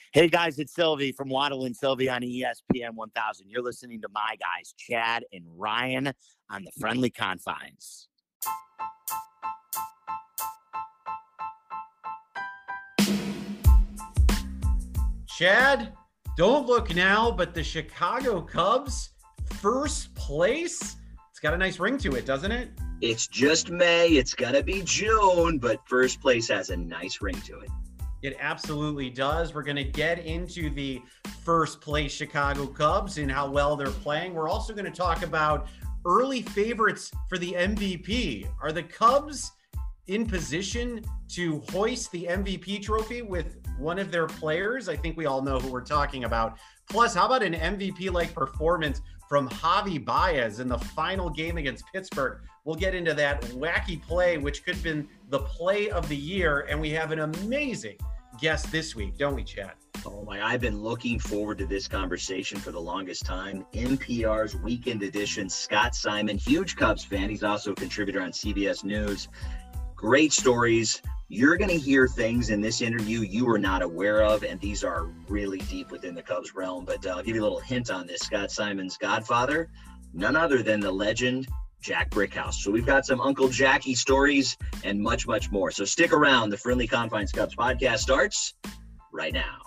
Hey guys, it's Sylvie from Waddle and Sylvie on ESPN 1000. You're listening to my guys, Chad and Ryan, on the Friendly Confines. Chad, don't look now, but the Chicago Cubs, first place. It's got a nice ring to it, doesn't it? It's just May. It's going to be June, but first place has a nice ring to it. It absolutely does. We're going to get into the first place Chicago Cubs and how well they're playing. We're also going to talk about early favorites for the MVP. Are the Cubs in position to hoist the MVP trophy with one of their players? I think we all know who we're talking about. Plus, how about an MVP-like performance from Javi Baez in the final game against Pittsburgh? We'll get into that wacky play, which could have been the play of the year. And we have an amazing guest this week, don't we, Chad? Oh my, I've been looking forward to this conversation for the longest time. NPR's Weekend Edition, Scott Simon, huge Cubs fan. He's also a contributor on CBS News. Great stories. You're going to hear things in this interview you were not aware of, and these are really deep within the Cubs realm. But I'll give you a little hint on this. Scott Simon's godfather, none other than the legend Jack Brickhouse. So we've got some Uncle Jackie stories and much, much more. So stick around. The Friendly Confines Cubs podcast starts right now.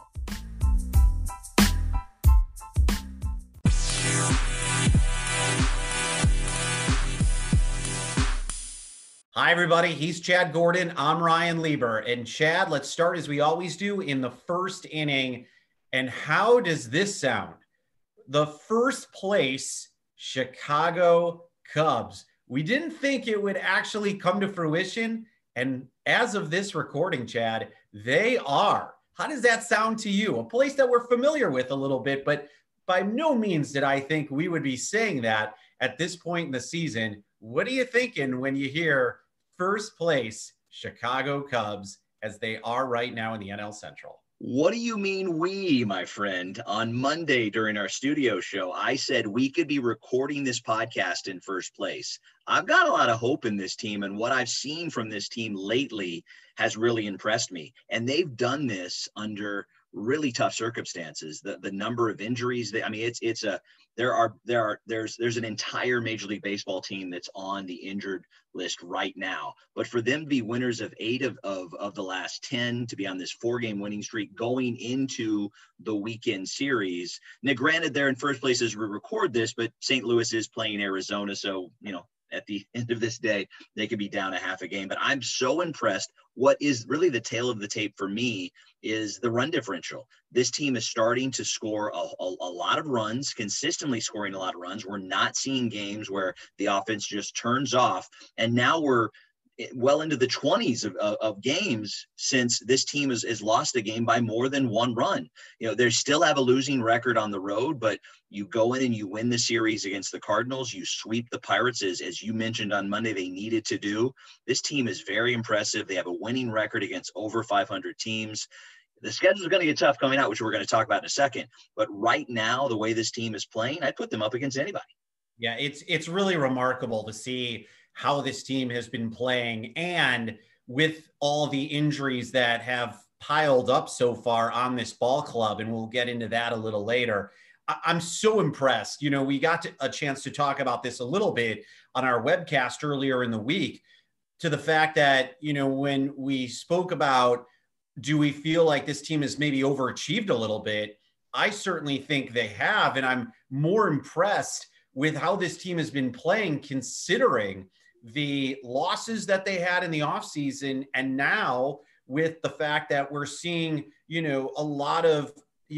Hi, everybody. He's Chad Gordon. I'm Ryan Lieber. And Chad, let's start as we always do in the first inning. And how does this sound? The first place Chicago Cubs. We didn't think it would actually come to fruition. And as of this recording, Chad, they are. How does that sound to you? A place that we're familiar with a little bit, but by no means did I think we would be saying that at this point in the season. What are you thinking when you hear first place Chicago Cubs as they are right now in the NL Central? What do you mean we, my friend? On Monday during our studio show, I said we could be recording this podcast in first place. I've got a lot of hope in this team, and what I've seen from this team lately has really impressed me. And they've done this under really tough circumstances. The number of injuries, there's an entire Major League Baseball team that's on the injured list right now. But for them to be winners of 8 of the last 10, to be on this 4-game winning streak going into the weekend series. Now, granted, they're in first place as we record this, but St. Louis is playing Arizona, so at the end of this day, they could be down a half a game. But I'm so impressed. What is really the tail of the tape for me is the run differential. This team is starting to score a lot of runs, consistently scoring a lot of runs. We're not seeing games where the offense just turns off. And now we're well into the 20s of games since this team has lost a game by more than 1 run. They still have a losing record on the road, but you go in and you win the series against the Cardinals. You sweep the Pirates, as you mentioned on Monday, they needed to do. This team is very impressive. They have a winning record against over 500 teams. The schedule is going to get tough coming out, which we're going to talk about in a second. But right now, the way this team is playing, I'd put them up against anybody. Yeah, it's really remarkable to see how this team has been playing, and with all the injuries that have piled up so far on this ball club, and we'll get into that a little later. I'm so impressed. We got a chance to talk about this a little bit on our webcast earlier in the week, to the fact that, when we spoke about, do we feel like this team has maybe overachieved a little bit? I certainly think they have, and I'm more impressed with how this team has been playing, considering the losses that they had in the offseason, and now with the fact that we're seeing, a lot of,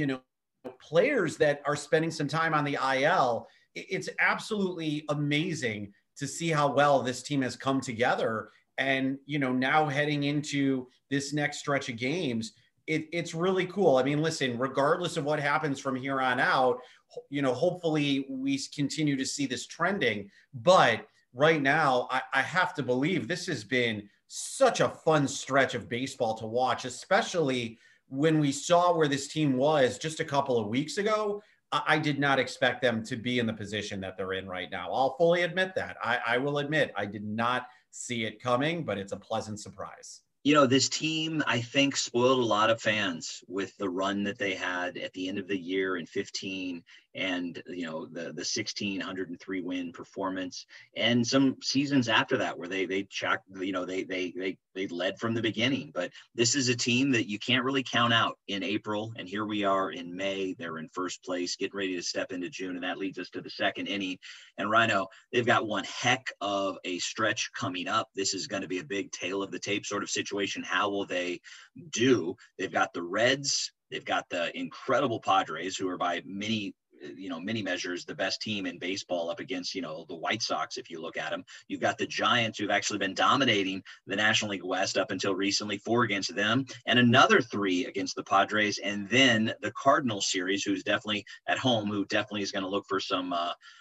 players that are spending some time on the IL. It's absolutely amazing to see how well this team has come together. And, now heading into this next stretch of games, it's really cool. I mean, listen, regardless of what happens from here on out, hopefully we continue to see this trending. But right now, I have to believe this has been such a fun stretch of baseball to watch, especially when we saw where this team was just a couple of weeks ago. I did not expect them to be in the position that they're in right now. I'll fully admit that. I will admit I did not see it coming, but it's a pleasant surprise. You know, this team, I think, spoiled a lot of fans with the run that they had at the end of the year in 15 and, you know, the 1,603 win performance and some seasons after that where they checked, you know, they led from the beginning. But this is a team that you can't really count out in April. And here we are in May. They're in first place, getting ready to step into June. And that leads us to the second inning. And Rhino, they've got one heck of a stretch coming up. This is going to be a big tail of the tape sort of situation. How will they do? They've got the Reds. They've got the incredible Padres, who are by many measures the best team in baseball, up against, you know, the White Sox. If you look at them, you've got the Giants, who've actually been dominating the National League West up until recently, 4 against them and another 3 against the Padres. And then the Cardinals series, who's definitely at home, who definitely is going to look for some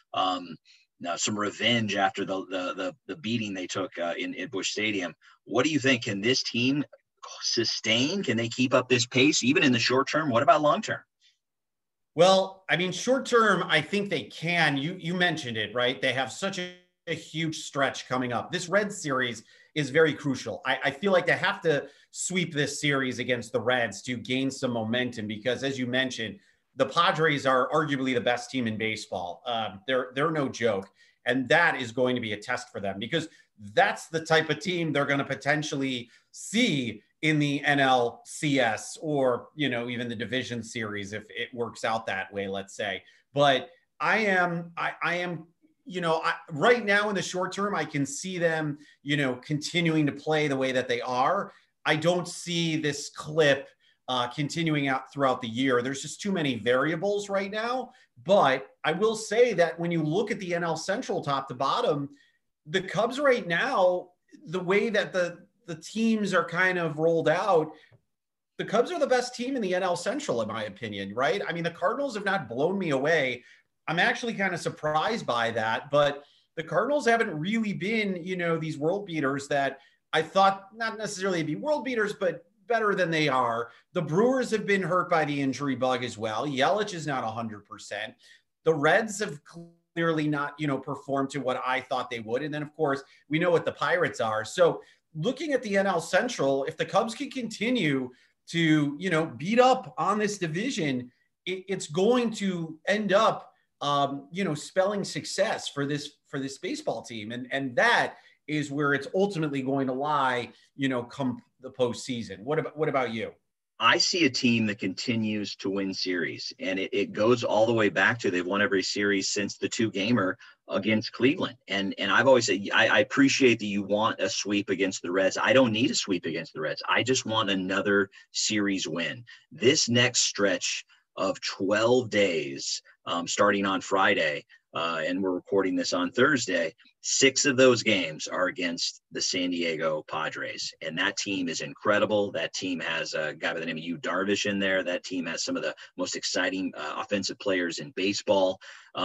revenge after the beating they took in Busch Stadium. What do you think? Can this team sustain? Can they keep up this pace even in the short term? What about long term? Well, I mean, short term, I think they can. You mentioned it, right? They have such a huge stretch coming up. This Reds series is very crucial. I feel like they have to sweep this series against the Reds to gain some momentum because, as you mentioned, the Padres are arguably the best team in baseball. They're no joke. And that is going to be a test for them because that's the type of team they're going to potentially see in the NLCS or, you know, even the division series, if it works out that way, let's say. But I am, you know, right now in the short term, I can see them, you know, continuing to play the way that they are. I don't see this clip continuing out throughout the year. There's just too many variables right now. But I will say that when you look at the NL Central top to bottom, the Cubs right now, the way that the teams are kind of rolled out, the Cubs are the best team in the NL Central, in my opinion, right? I mean, the Cardinals have not blown me away. I'm actually kind of surprised by that, but the Cardinals haven't really been, you know, these world beaters that I thought not necessarily be world beaters, but better than they are. The Brewers have been hurt by the injury bug as well. Yelich is not 100%. The Reds have clearly not, you know, performed to what I thought they would. And then, of course, we know what the Pirates are. So looking at the NL Central, if the Cubs can continue to, you know, beat up on this division, it's going to end up, you know, spelling success for this baseball team. And that is where it's ultimately going to lie, you know, come the postseason. What about you? I see a team that continues to win series, and it goes all the way back to they've won every series since the 2-gamer against Cleveland. And I've always said, I appreciate that you want a sweep against the Reds. I don't need a sweep against the Reds. I just want another series win. This next stretch of 12 days, starting on Friday, and we're recording this on Thursday, 6 of those games are against the San Diego Padres. And that team is incredible. That team has a guy by the name of Yu Darvish in there. That team has some of the most exciting offensive players in baseball.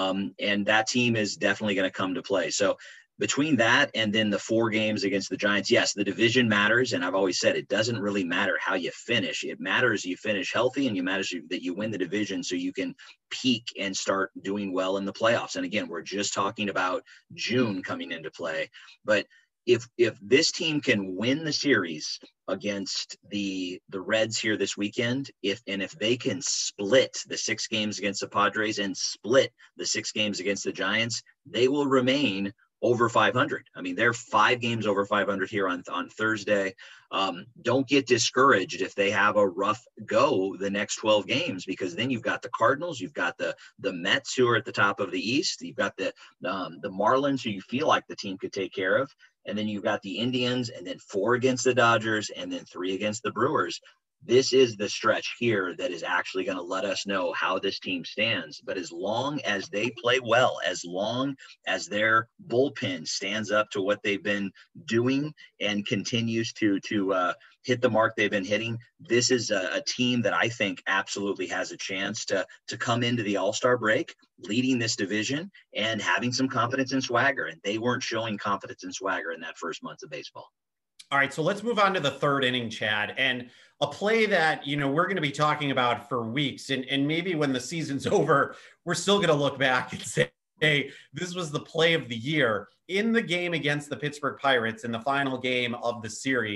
And that team is definitely going to come to play. So between that and then the 4 games against the Giants, yes, the division matters. And I've always said it doesn't really matter how you finish. It matters you finish healthy, and it matters that you win the division so you can peak and start doing well in the playoffs. And again, we're just talking about June coming into play. But if this team can win the series against the Reds here this weekend, if they can split the 6 games against the Padres and split the 6 games against the Giants, they will remain over 500. I mean, they're 5 games over 500 here on Thursday. Don't get discouraged if they have a rough go the next 12 games, because then you've got the Cardinals, you've got the Mets, who are at the top of the East, you've got the Marlins, who you feel like the team could take care of, and then you've got the Indians, and then 4 against the Dodgers, and then 3 against the Brewers. This is the stretch here that is actually going to let us know how this team stands. But as long as they play well, as long as their bullpen stands up to what they've been doing and continues to hit the mark they've been hitting, this is a team that I think absolutely has a chance to come into the All-Star break leading this division and having some confidence and swagger. And they weren't showing confidence and swagger in that first month of baseball. All right, so let's move on to the 3rd inning, Chad, and a play that, you know, we're going to be talking about for weeks, and maybe when the season's over, we're still going to look back and say, hey, this was the play of the year. In the game against the Pittsburgh Pirates in the final game of the series,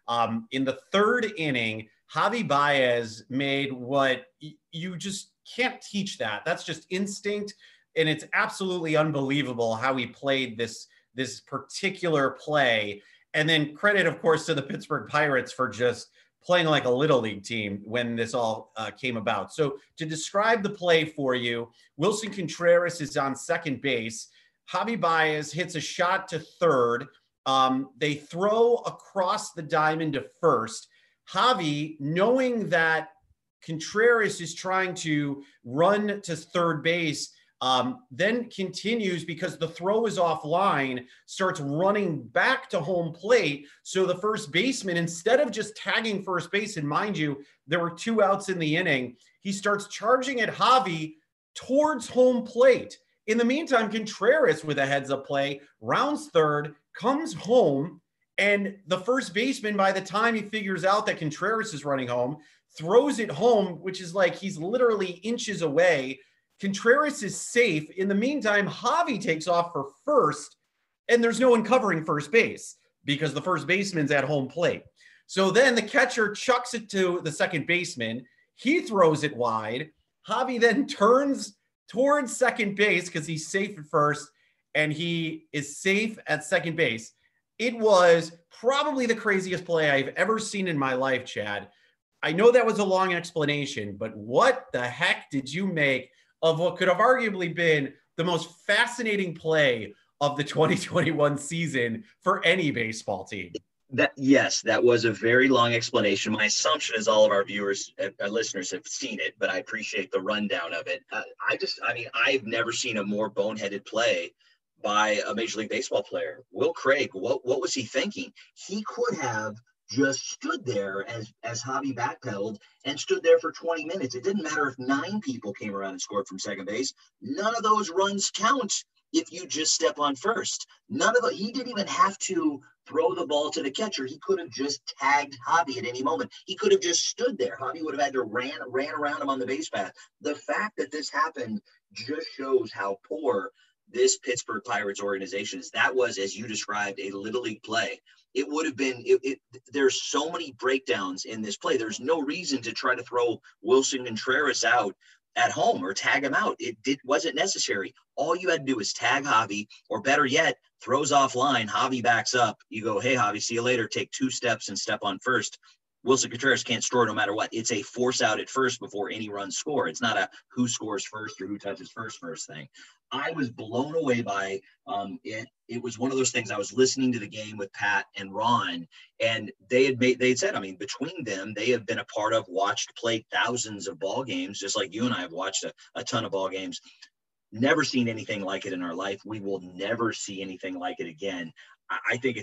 In the third inning, Javi Baez made what you just can't teach that. That's just instinct. And it's absolutely unbelievable how he played this particular play. And then credit, of course, to the Pittsburgh Pirates for just playing like a little league team when this all came about. So to describe the play for you, Wilson Contreras is on second base. Javi Baez hits a shot to third. They throw across the diamond to first. Javi, knowing that Contreras is trying to run to third base, then continues because the throw is offline, starts running back to home plate. So the first baseman, instead of just tagging first base, and mind you, there were 2 outs in the inning, he starts charging at Javi towards home plate. In the meantime, Contreras, with a heads-up play, rounds third, comes home, and the first baseman, by the time he figures out that Contreras is running home, throws it home, which is like he's literally inches away. Contreras is safe. In the meantime, Javi takes off for first, and there's no one covering first base because the first baseman's at home plate. So then the catcher chucks it to the second baseman. He throws it wide. Javi then turns towards second base because he's safe at first, and he is safe at second base. It was probably the craziest play I've ever seen in my life, Chad. I know that was a long explanation, but what the heck did you make of what could have arguably been the most fascinating play of the 2021 season for any baseball team? Yes, that was a very long explanation. My assumption is all of our viewers, our listeners have seen it, but I appreciate the rundown of it. I've never seen a more boneheaded play by a Major League Baseball player. Will Craig, what was he thinking? He could have just stood there as Javi backpedaled and stood there for 20 minutes. It didn't matter if 9 people came around and scored from second base. None of those runs count if you just step on first. He didn't even have to throw the ball to the catcher. He could have just tagged Javi at any moment. He could have just stood there. Javi would have had to ran around him on the base path. The fact that this happened just shows how poor this Pittsburgh Pirates organization is. That was, as you described, a little league play. It would have been, there's so many breakdowns in this play. There's no reason to try to throw Wilson Contreras out at home or tag him out. It wasn't necessary. All you had to do was tag Javi, or better yet, throws offline. Javi backs up. You go, hey, Javi, see you later. Take 2 steps and step on first. Wilson Contreras can't score no matter what. It's a force out at first before any runs score. It's not a who scores first or who touches first thing. I was blown away by it. It was one of those things. I was listening to the game with Pat and Ron, and they had said, between them, they have been a part of, watched, played thousands of ball games, just like you and I have watched a ton of ball games. Never seen anything like it in our life. We will never see anything like it again. I think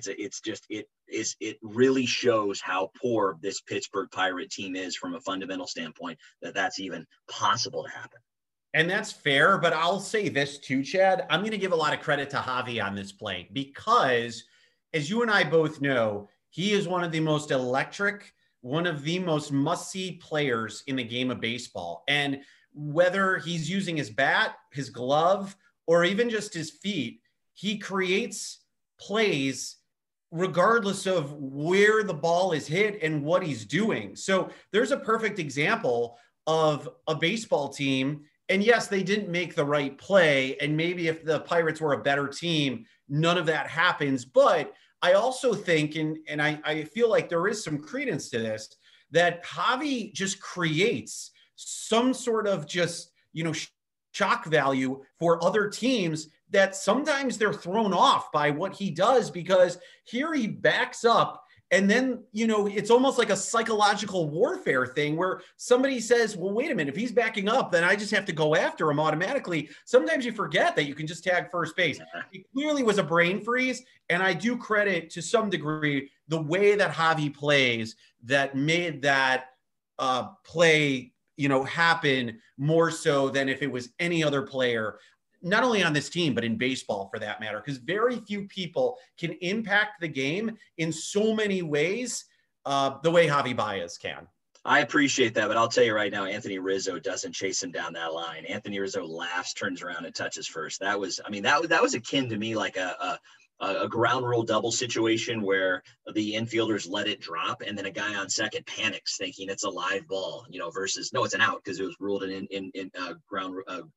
it really shows how poor this Pittsburgh Pirate team is from a fundamental standpoint, that's even possible to happen. And that's fair, but I'll say this too, Chad. I'm going to give a lot of credit to Javi on this play because, as you and I both know, he is one of the most electric, one of the most must-see players in the game of baseball. And whether he's using his bat, his glove, or even just his feet, he creates plays regardless of where the ball is hit and what he's doing. So there's a perfect example of a baseball team. And yes, they didn't make the right play. And maybe if the Pirates were a better team, none of that happens. But I also think, and I feel like there is some credence to this, that Javi just creates some sort of just, shock value for other teams that sometimes they're thrown off by what he does, because here he backs up. And then, it's almost like a psychological warfare thing where somebody says, well, wait a minute, if he's backing up, then I just have to go after him automatically. Sometimes you forget that you can just tag first base. It clearly was a brain freeze. And I do credit to some degree the way that Javi plays that made that play, happen more so than if it was any other player, not only on this team, but in baseball for that matter, because very few people can impact the game in so many ways the way Javi Baez can. I appreciate that, but I'll tell you right now, Anthony Rizzo doesn't chase him down that line. Anthony Rizzo laughs, turns around, and touches first. That was akin to me like a a ground rule double situation where the infielders let it drop, and then a guy on second panics thinking it's a live ball, versus no, it's an out because it was ruled in ground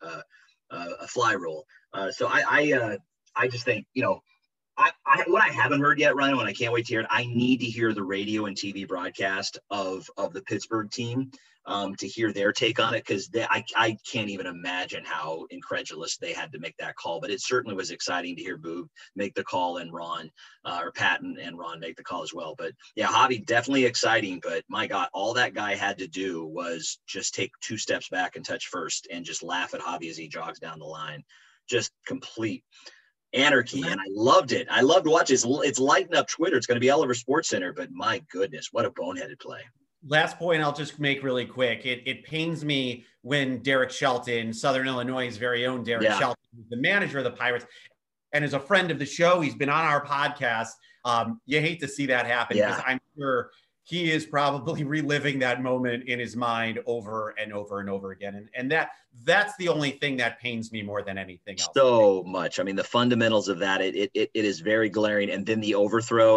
a fly rule. So I just think, what I haven't heard yet, Ryan, and I can't wait to hear it, I need to hear the radio and TV broadcast of the Pittsburgh team to hear their take on it, because I can't even imagine how incredulous they had to make that call. But it certainly was exciting to hear Boog make the call and Ron, or Patton and Ron make the call as well. But yeah, Javi, definitely exciting. But my God, all that guy had to do was just take 2 steps back and touch first and just laugh at Javi as he jogs down the line. Just complete anarchy, and I loved it. I loved watching it. It's lighting up Twitter. It's going to be all over Sports Center, but my goodness, what a boneheaded play. Last point I'll just make really quick. It pains me when Derek Shelton, Southern Illinois' very own Derek Shelton, the manager of the Pirates, and as a friend of the show, he's been on our podcast. You hate to see that happen, because I'm sure he is probably reliving that moment in his mind over and over and over again. And that's the only thing that pains me more than anything else. So much. I mean, the fundamentals of that, it is very glaring. And then the overthrow,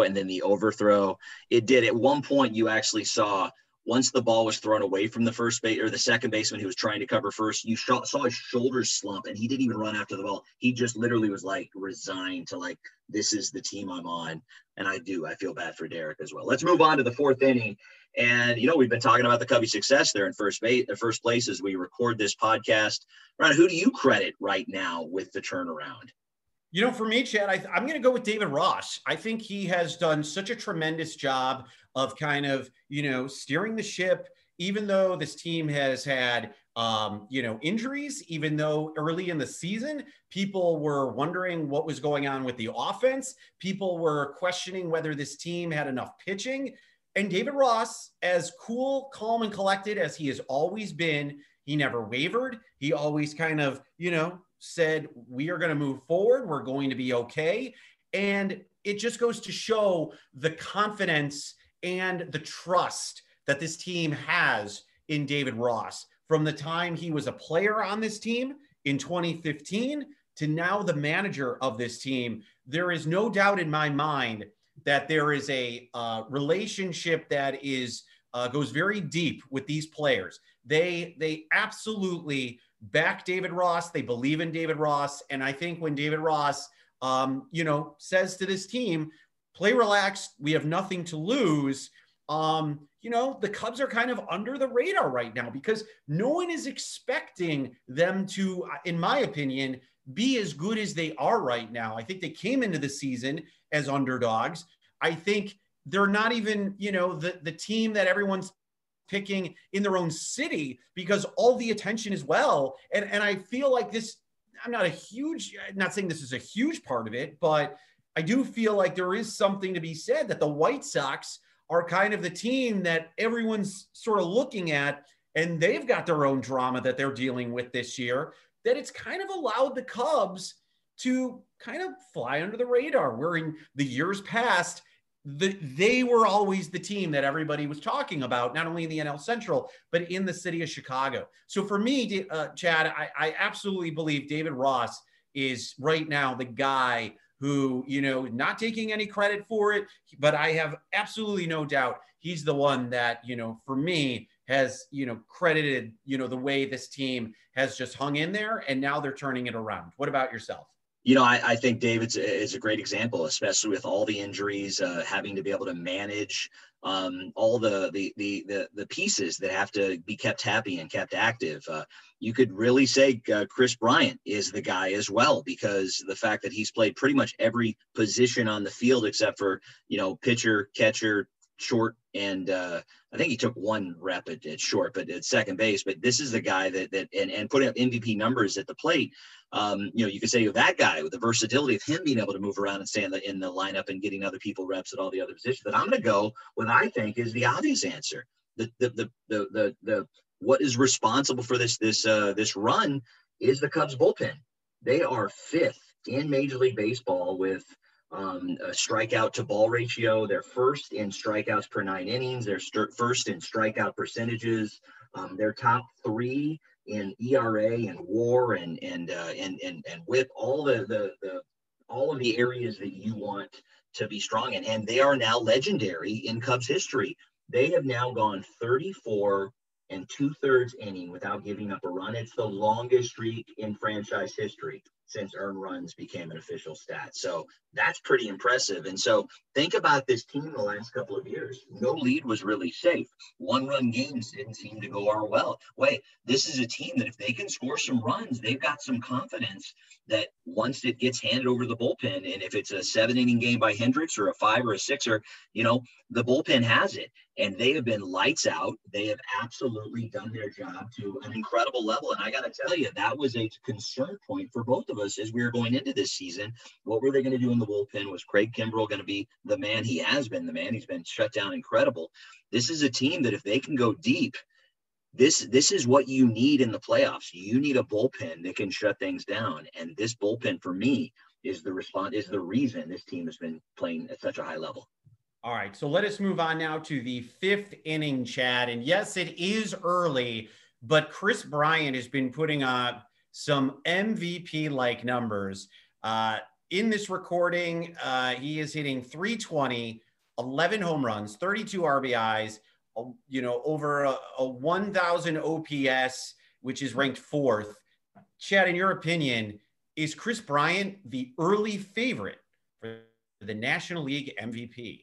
it did. At one point, you actually saw, once the ball was thrown away from the first base or the second baseman who was trying to cover first, you saw his shoulders slump, and he didn't even run after the ball. He just literally was like resigned to, like, this is the team I'm on. And I feel bad for Derek as well. Let's move on to the 4th inning. And, we've been talking about the Cubby success there in first place as we record this podcast. Ron, who do you credit right now with the turnaround? For me, Chad, I'm going to go with David Ross. I think he has done such a tremendous job of kind of, steering the ship, even though this team has had, injuries, even though early in the season, people were wondering what was going on with the offense. People were questioning whether this team had enough pitching. And David Ross, as cool, calm, and collected as he has always been, he never wavered. He always kind of, said, we are going to move forward. We're going to be okay. And it just goes to show the confidence and the trust that this team has in David Ross. From the time he was a player on this team in 2015 to now the manager of this team, there is no doubt in my mind that there is a relationship that is goes very deep with these players. They absolutely back David Ross. They believe in David Ross. And I think when David Ross, says to this team, play relaxed, we have nothing to lose. The Cubs are kind of under the radar right now because no one is expecting them to, in my opinion, be as good as they are right now. I think they came into the season as underdogs. I think they're not even, the team that everyone's picking in their own city because all the attention is well. And I feel like this, I'm not saying this is a huge part of it, but I do feel like there is something to be said that the White Sox are kind of the team that everyone's sort of looking at, and they've got their own drama that they're dealing with this year, that it's kind of allowed the Cubs to kind of fly under the radar, where in the years past, they were always the team that everybody was talking about, not only in the NL Central, but in the city of Chicago. So for me, Chad, I absolutely believe David Ross is right now the guy who, not taking any credit for it, but I have absolutely no doubt he's the one that, for me has, credited, the way this team has just hung in there, and now they're turning it around. What about yourself? I think David's is a great example, especially with all the injuries, having to be able to manage all the pieces that have to be kept happy and kept active. You could really say Chris Bryant is the guy as well, because the fact that he's played pretty much every position on the field except for, pitcher, catcher, short, and I think he took one rep at short, but at second base. But this is the guy that putting up MVP numbers at the plate. You could say that guy with the versatility of him being able to move around and stay in the lineup and getting other people reps at all the other positions. But I'm going to go with, I think, is the obvious answer. The what is responsible for this run is the Cubs bullpen. They are 5th in Major League Baseball with a strikeout to ball ratio. They're 1st in strikeouts per 9 innings. They're 1st in strikeout percentages. They're top 3 in ERA and WAR and WHIP. All the all of the areas that you want to be strong in. And they are now legendary in Cubs history. They have now gone 34 and 2/3 inning without giving up a run. It's the longest streak in franchise history since earned runs became an official stat. So that's pretty impressive. And so think about this team the last couple of years. No lead was really safe. One-run games didn't seem to go our way. This is a team that if they can score some runs, they've got some confidence that once it gets handed over the bullpen, and if it's a 7-inning game by Hendricks or a 5 or a 6, the bullpen has it. And they have been lights out. They have absolutely done their job to an incredible level. And I got to tell you, that was a concern point for both of us as we were going into this season. What were they going to do in the bullpen? Was Craig Kimbrell going to be the man? He has been the man. He's been shut down incredible. This is a team that if they can go deep, this is what you need in the playoffs. You need a bullpen that can shut things down. And this bullpen, for me, is the reason this team has been playing at such a high level. All right, so let us move on now to the 5th inning, Chad. And yes, it is early, but Kris Bryant has been putting up some MVP-like numbers. In this recording, he is hitting .320, 11 home runs, 32 RBIs, over a 1,000 OPS, which is ranked 4th. Chad, in your opinion, is Kris Bryant the early favorite for the National League MVP?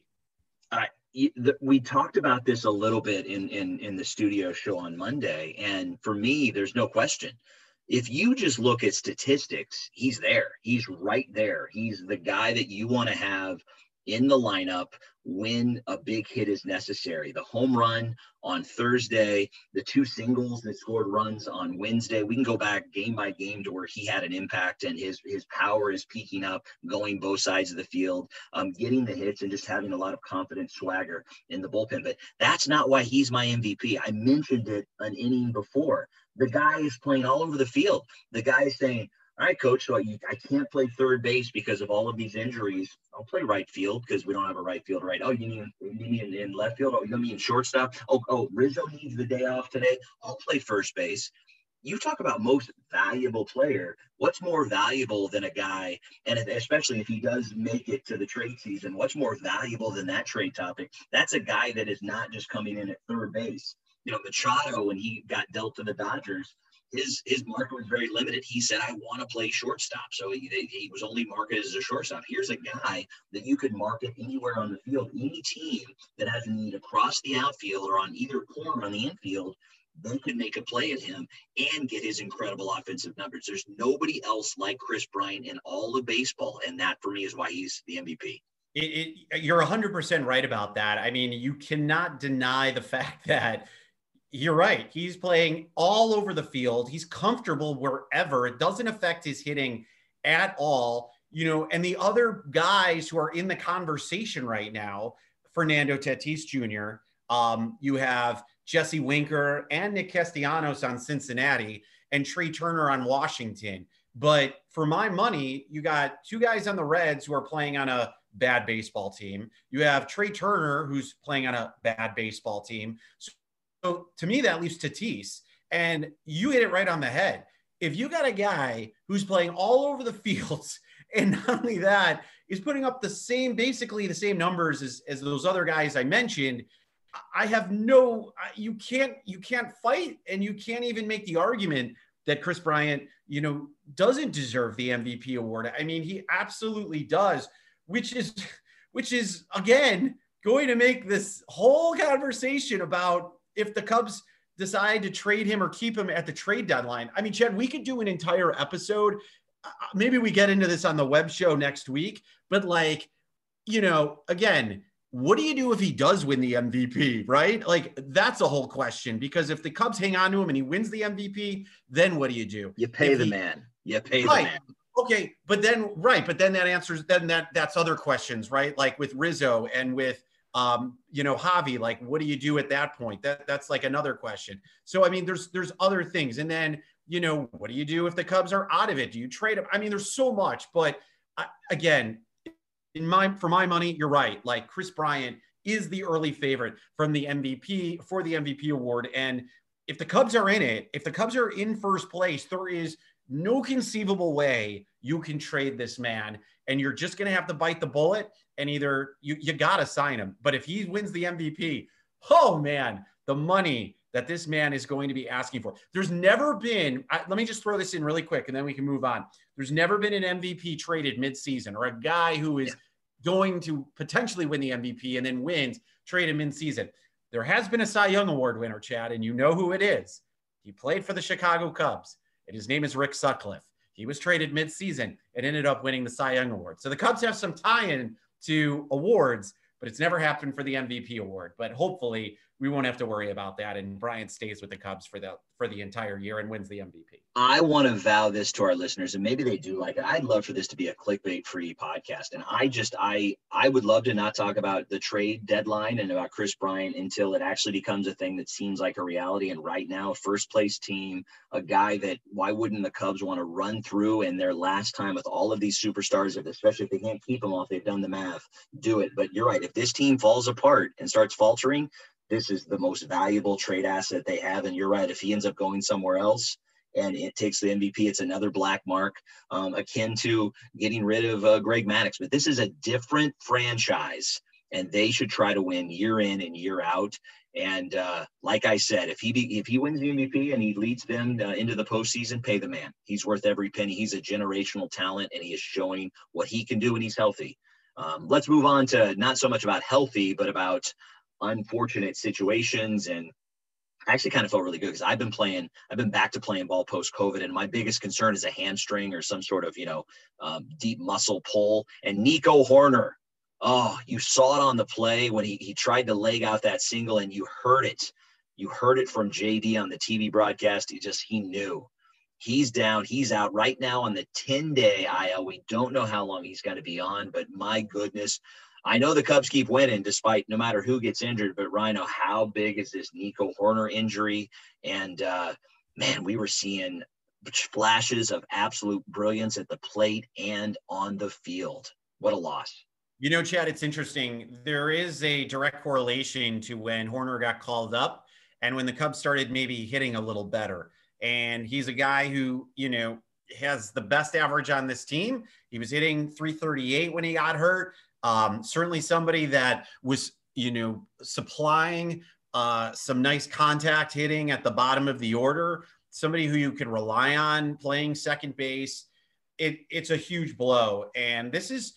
We talked about this a little bit in the studio show on Monday. And for me, there's no question. If you just look at statistics, he's there. He's right there. He's the guy that you want to have in the lineup when a big hit is necessary. The home run on Thursday, the 2 singles that scored runs on Wednesday. We can go back game by game to where he had an impact, and his power is peaking up, going both sides of the field, getting the hits and just having a lot of confidence, swagger in the bullpen. But that's not why he's my MVP. I mentioned it an inning before. The guy is playing all over the field. The guy is saying, all right, coach, so I can't play third base because of all of these injuries. I'll play right field because we don't have a right field right. Oh, you mean in left field? Oh, you mean shortstop? Oh, Rizzo needs the day off today. I'll play first base. You talk about most valuable player. What's more valuable than a guy, and especially if he does make it to the trade season, what's more valuable than that trade topic? That's a guy that is not just coming in at third base. Machado, when he got dealt to the Dodgers, his market was very limited. He said, I want to play shortstop. So he was only marketed as a shortstop. Here's a guy that you could market anywhere on the field. Any team that has a need across the outfield or on either corner on the infield, they could make a play at him and get his incredible offensive numbers. There's nobody else like Kris Bryant in all of baseball. And that, for me, is why he's the MVP. You're 100% right about that. I mean, you cannot deny the fact that you're right. He's playing all over the field. He's comfortable wherever. It doesn't affect his hitting at all. And the other guys who are in the conversation right now, Fernando Tatis Jr., you have Jesse Winker and Nick Castellanos on Cincinnati and Trey Turner on Washington. But for my money, you got 2 guys on the Reds who are playing on a bad baseball team. You have Trey Turner, who's playing on a bad baseball team. So to me, that leaves Tatis, and you hit it right on the head. If you got a guy who's playing all over the fields, and not only that, is putting up basically the same numbers as those other guys I mentioned, you can't fight, and you can't even make the argument that Kris Bryant, doesn't deserve the MVP award. I mean, he absolutely does, which is again, going to make this whole conversation about if the Cubs decide to trade him or keep him at the trade deadline. I mean, Chad, we could do an entire episode. Maybe we get into this on the web show next week, but again, what do you do if he does win the MVP, right? Like, that's a whole question, because if the Cubs hang on to him and he wins the MVP, then what do you do? You pay the man. You pay the man. Okay. But then that answers, that's other questions, right? Like with Rizzo and with, Javi, like, what do you do at that point? That's like another question. So, I mean, there's other things. And then, what do you do if the Cubs are out of it? Do you trade them? I mean, there's so much, but again, for my money, you're right. Like, Kris Bryant is the early favorite for the MVP award. And if the Cubs are in it, if the Cubs are in first place, there is no conceivable way you can trade this man, and you're just going to have to bite the bullet, and either you got to sign him. But if he wins the MVP, oh man, the money that this man is going to be asking for. There's never been, let me just throw this in really quick and then we can move on. There's never been an MVP traded midseason, or a guy who is going to potentially win the MVP and then wins, traded midseason. There has been a Cy Young Award winner, Chad, and you know who it is. He played for the Chicago Cubs, and his name is Rick Sutcliffe. He was traded midseason and ended up winning the Cy Young Award. So the Cubs have some tie-in to awards, but it's never happened for the MVP award. But hopefully we won't have to worry about that, and Bryant stays with the Cubs for the entire year and wins the MVP. I want to vow this to our listeners, and maybe they do like it. I'd love for this to be a clickbait-free podcast, and I would love to not talk about the trade deadline and about Kris Bryant until it actually becomes a thing that seems like a reality. And right now, first place team, a guy that why wouldn't the Cubs want to run through in their last time with all of these superstars, especially if they can't keep them off, they've done the math, do it. But you're right. If this team falls apart and starts faltering, this is the most valuable trade asset they have. And you're right. If he ends up going somewhere else and it takes the MVP, it's another black mark, akin to getting rid of Greg Maddux. But this is a different franchise, and they should try to win year in and year out. And like I said, if he wins the MVP and he leads them into the postseason, pay the man. He's worth every penny. He's a generational talent, and he is showing what he can do when he's healthy. Let's move on to not so much about healthy, but about unfortunate situations. And I actually kind of felt really good because I've been back to playing ball post-COVID, and my biggest concern is a hamstring or some sort of, deep muscle pull. And Nico Hoerner, oh, you saw it on the play when he tried to leg out that single, and you heard it. You heard it from JD on the TV broadcast. He knew. He's down. He's out right now on the 10-day IL. We don't know how long he's going to be on, but my goodness, I know the Cubs keep winning despite no matter who gets injured, but Rhino, how big is this Nico Hoerner injury? And man, we were seeing flashes of absolute brilliance at the plate and on the field. What a loss. Chad, it's interesting. There is a direct correlation to when Hoerner got called up and when the Cubs started maybe hitting a little better. And he's a guy who, has the best average on this team. He was hitting .338 when he got hurt. Certainly somebody that was, supplying some nice contact hitting at the bottom of the order, somebody who you could rely on playing second base. It's a huge blow. And this is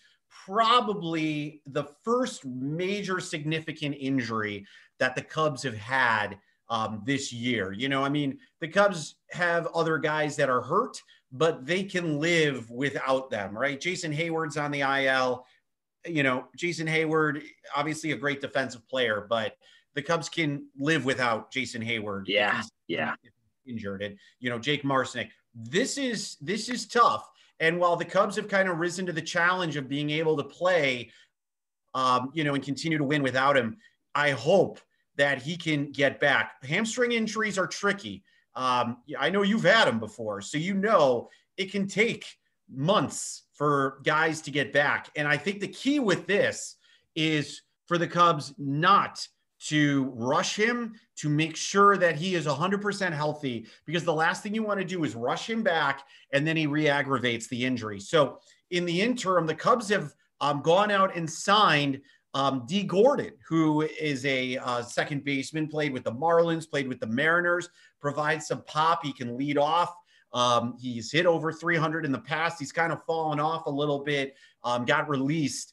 probably the first major significant injury that the Cubs have had this year. The Cubs have other guys that are hurt, but they can live without them, right? Jason Hayward's on the IL. Jason Hayward, obviously a great defensive player, but the Cubs can live without Jason Hayward. Yeah. If he's injured. And, Jake Marisnick, this is tough. And while the Cubs have kind of risen to the challenge of being able to play, and continue to win without him, I hope that he can get back. Hamstring injuries are tricky. I know you've had them before, so it can take months for guys to get back. And I think the key with this is for the Cubs not to rush him, to make sure that he is 100% healthy, because the last thing you want to do is rush him back and then he re-aggravates the injury. So in the interim, the Cubs have gone out and signed Dee Gordon, who is a second baseman, played with the Marlins, played with the Mariners, provides some pop. He can lead off. He's hit over 300 in the past. He's kind of fallen off a little bit, got released,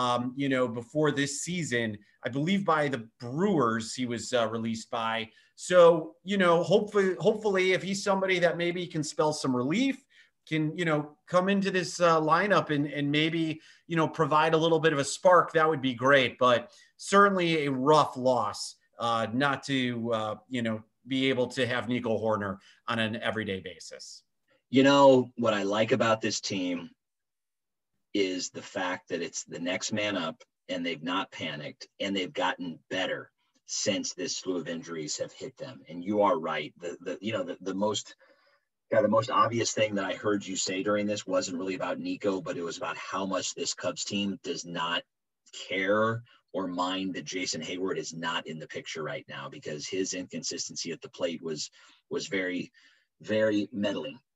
before this season, I believe by the Brewers he was released by. So, hopefully if he's somebody that maybe can spell some relief, can, come into this lineup and maybe, provide a little bit of a spark, that would be great. But certainly a rough loss not to, be able to have Nico Hoerner on an everyday basis. What I like about this team is the fact that it's the next man up, and they've not panicked, and they've gotten better since this slew of injuries have hit them. And you are right. The most obvious thing that I heard you say during this wasn't really about Nico, but it was about how much this Cubs team does not care or mind that Jason Hayward is not in the picture right now, because his inconsistency at the plate was very, very meddling.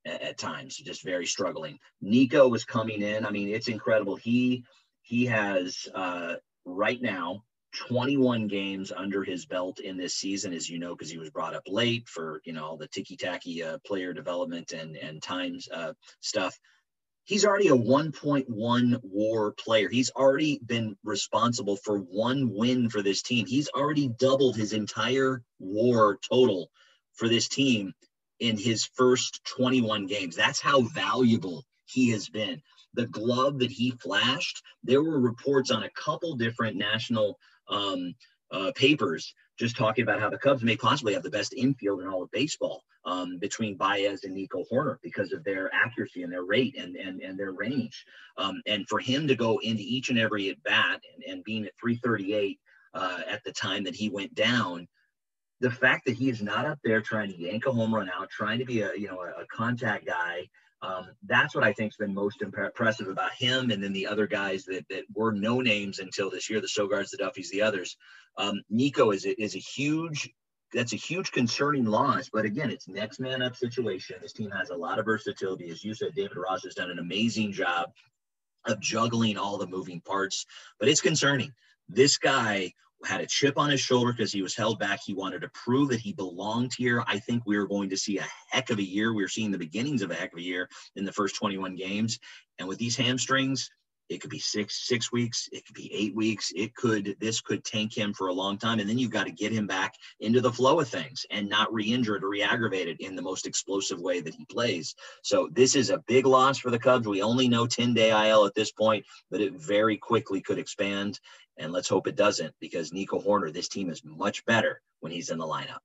at times, just very struggling. Nico was coming in. I mean, it's incredible. He has right now 21 games under his belt in this season, as you know, because he was brought up late for, all the ticky-tacky player development and times stuff. He's already a 1.1 WAR player. He's already been responsible for one win for this team. He's already doubled his entire WAR total for this team in his first 21 games. That's how valuable he has been. The glove that he flashed, there were reports on a couple different national papers just talking about how the Cubs may possibly have the best infield in all of baseball between Baez and Nico Hoerner because of their accuracy and their rate and their range. And for him to go into each and every at bat and being at 338 at the time that he went down, the fact that he is not up there trying to yank a home run out, trying to be a contact guy, that's what I think has been most impressive about him. And then the other guys that were no names until this year, the Sogards, the Duffys, the others. Nico is a huge concerning loss. But again, it's next man up situation. This team has a lot of versatility. As you said, David Ross has done an amazing job of juggling all the moving parts, but it's concerning. This guy had a chip on his shoulder because he was held back. He wanted to prove that he belonged here. I think we were going to see a heck of a year. We're seeing the beginnings of a heck of a year in the first 21 games. And with these hamstrings, it could be six weeks. It could be 8 weeks. This could tank him for a long time. And then you've got to get him back into the flow of things and not re-injured or re-aggravated in the most explosive way that he plays. So this is a big loss for the Cubs. We only know 10-day IL at this point, but it very quickly could expand. And let's hope it doesn't, because Nico Hoerner, this team is much better when he's in the lineup.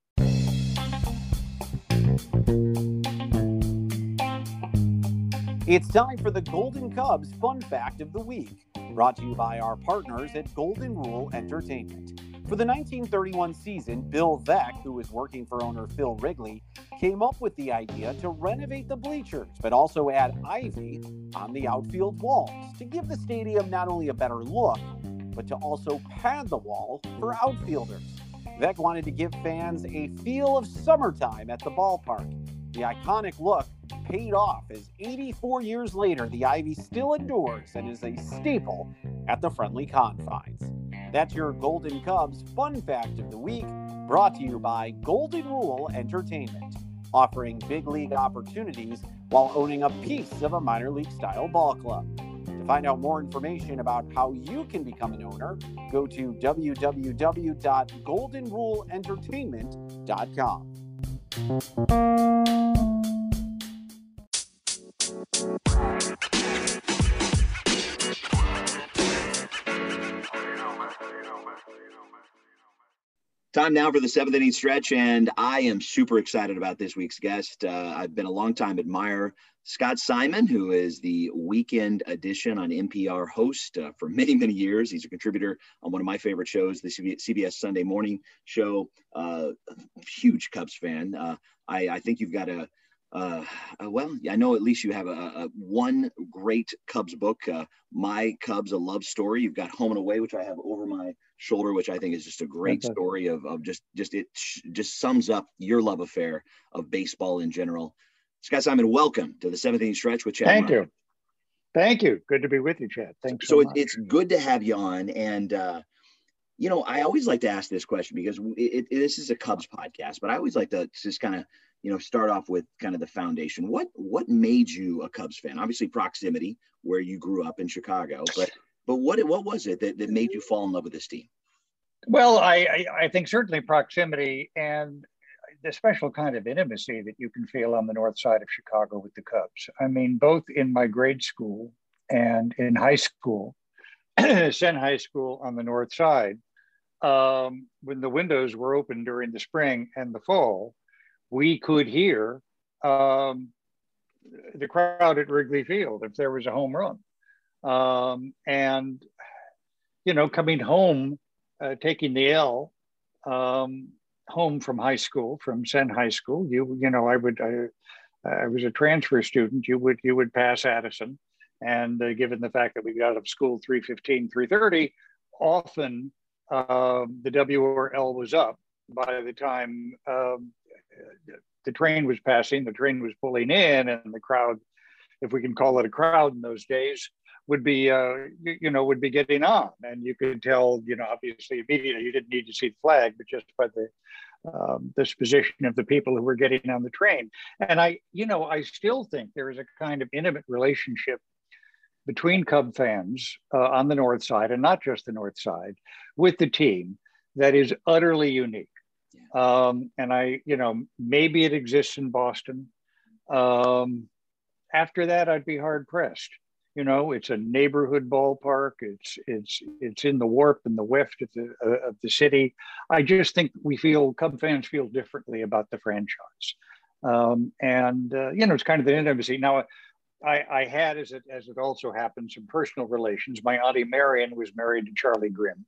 It's time for the Golden Cubs Fun Fact of the Week, brought to you by our partners at Golden Rule Entertainment. For the 1931 season, Bill Veeck, who was working for owner Phil Wrigley, came up with the idea to renovate the bleachers, but also add ivy on the outfield walls to give the stadium not only a better look, but to also pad the wall for outfielders. Veeck wanted to give fans a feel of summertime at the ballpark. The iconic look paid off, as 84 years later, the ivy still endures and is a staple at the Friendly Confines. That's your Golden Cubs Fun Fact of the Week, brought to you by Golden Rule Entertainment, offering big league opportunities while owning a piece of a minor league style ball club. To find out more information about how you can become an owner, go to www.goldenruleentertainment.com. Time now for the seventh inning stretch, and I am super excited about this week's guest. I've been a longtime admirer. Scott Simon, who is the Weekend Edition on NPR host for many, many years. He's a contributor on one of my favorite shows, the CBS Sunday Morning Show. Huge Cubs fan. I think you've got I know at least you have a one great Cubs book, My Cubs, A Love Story. You've got Home and Away, which I have over my shoulder, which I think is just a great story of just sums up your love affair of baseball in general. Scott Simon, welcome to the seventh inning stretch with Chad. Thank you. Good to be with you, Chad. Thanks so much. It's good to have you on. And, I always like to ask this question because this is a Cubs podcast, but I always like to just kind of, start off with kind of the foundation. What made you a Cubs fan? Obviously proximity, where you grew up in Chicago, but what was it that made you fall in love with this team? Well, I think certainly proximity and the special kind of intimacy that you can feel on the north side of Chicago with the Cubs. I mean, both in my grade school and in high school, Senn High School on the north side, when the windows were open during the spring and the fall, we could hear the crowd at Wrigley Field if there was a home run. And, coming home, taking the L home from high school, from Senn High School, I was a transfer student. You would pass Addison. And given the fact that we got out of school 3:15, 3:30, often the W or L was up by the time the train was passing, the train was pulling in, and the crowd, if we can call it a crowd in those days, would be would be getting on, and you could tell, obviously immediately you didn't need to see the flag, but just by the disposition of the people who were getting on the train. And I still think there is a kind of intimate relationship between Cub fans on the North Side, and not just the North Side, with the team that is utterly unique. And maybe it exists in Boston. After that, I'd be hard pressed. It's a neighborhood ballpark. It's in the warp and the weft of the city. I just think Cub fans feel differently about the franchise, it's kind of an intimacy. Now, I had, as it also happened, some personal relations. My auntie Marion was married to Charlie Grimm,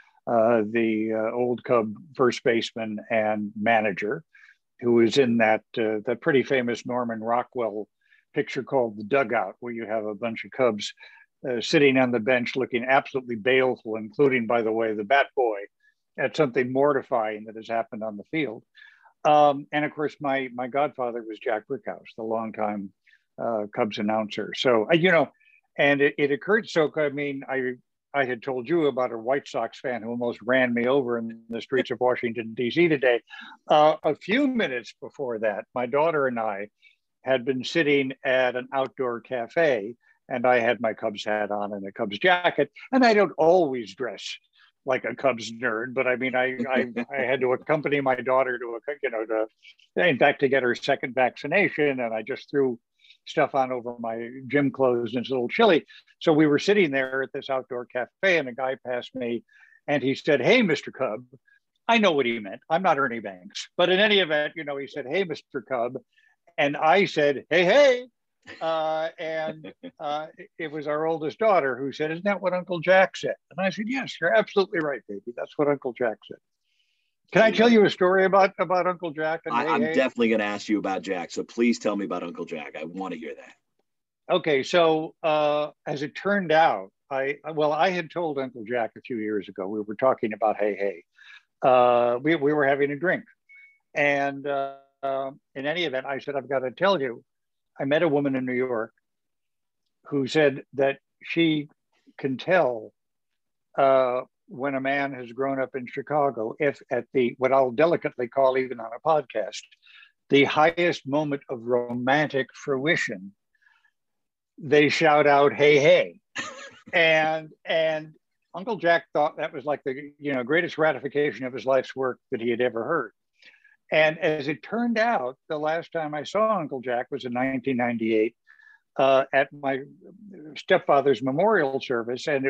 the old Cub first baseman and manager, who was in that pretty famous Norman Rockwell picture called The Dugout, where you have a bunch of Cubs sitting on the bench looking absolutely baleful, including, by the way, the bat boy, at something mortifying that has happened on the field. And of course, my godfather was Jack Brickhouse, the longtime Cubs announcer. So, and it occurred. So, I mean, I had told you about a White Sox fan who almost ran me over in the streets of Washington, D.C. today. A few minutes before that, my daughter and I had been sitting at an outdoor cafe, and I had my Cubs hat on and a Cubs jacket. And I don't always dress like a Cubs nerd, but I mean, I had to accompany my daughter to get her second vaccination, and I just threw stuff on over my gym clothes, and it's a little chilly. So we were sitting there at this outdoor cafe, and a guy passed me, and he said, "Hey, Mr. Cub." I know what he meant. I'm not Ernie Banks, but in any event, he said, "Hey, Mr. Cub." And I said, "Hey." And it was our oldest daughter who said, "Isn't that what Uncle Jack said?" And I said, "Yes, you're absolutely right, baby. That's what Uncle Jack said." Can I tell you a story about Uncle Jack? And I'm definitely going to ask you about Jack. So please tell me about Uncle Jack. I want to hear that. Okay. So as it turned out, I had told Uncle Jack a few years ago, we were talking about Hey Hey. We were having a drink. And in any event, I said, "I've got to tell you, I met a woman in New York who said that she can tell when a man has grown up in Chicago, if at what I'll delicately call, even on a podcast, the highest moment of romantic fruition, they shout out, 'Hey, hey.'" and Uncle Jack thought that was like the greatest gratification of his life's work that he had ever heard. And as it turned out, the last time I saw Uncle Jack was in 1998 at my stepfather's memorial service. And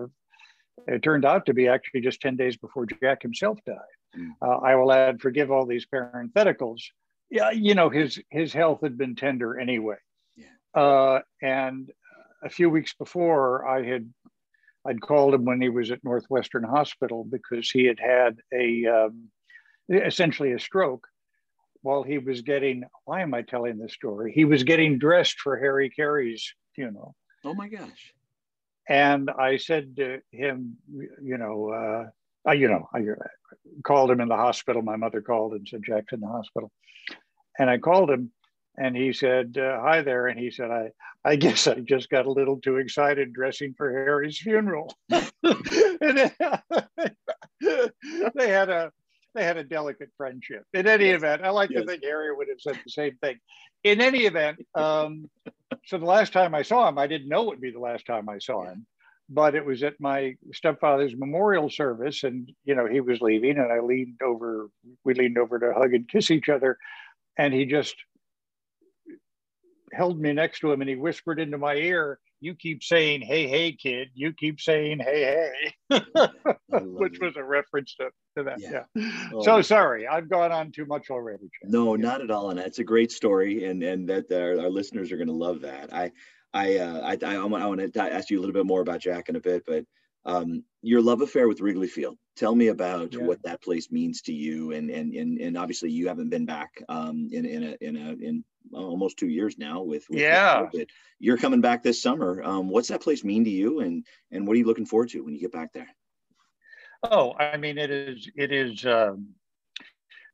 it turned out to be actually just 10 days before Jack himself died. I will add, forgive all these parentheticals. Yeah, his health had been tender anyway. Yeah. And a few weeks before, I'd called him when he was at Northwestern Hospital, because he had essentially a stroke while he was getting, why am I telling this story? He was getting dressed for Harry Carey's funeral. Oh my gosh. And I said to him, I called him in the hospital. My mother called and said, "Jack's in the hospital." And I called him, and he said, "Hi there." And he said, I guess I just got a little too excited dressing for Harry's funeral." And they had a delicate friendship. In any event, I like to think Harry would have said the same thing. In any event, so the last time I saw him, I didn't know it would be the last time I saw him, but it was at my stepfather's memorial service, and he was leaving, and we leaned over to hug and kiss each other, and he just held me next to him, and he whispered into my ear, "You keep saying, 'Hey, hey, kid. You keep saying, hey, hey,'" which was a reference to that. Yeah. Oh, so sorry, I've gone on too much already, Chad. No, not at all. And it's a great story, and that our listeners are going to love that. I want to ask you a little bit more about Jack in a bit, but your love affair with Wrigley Field. Tell me about what that place means to you, and obviously you haven't been back in almost 2 years now with COVID. You're coming back this summer. What's that place mean to you, and what are you looking forward to when you get back there? Oh, I mean, it is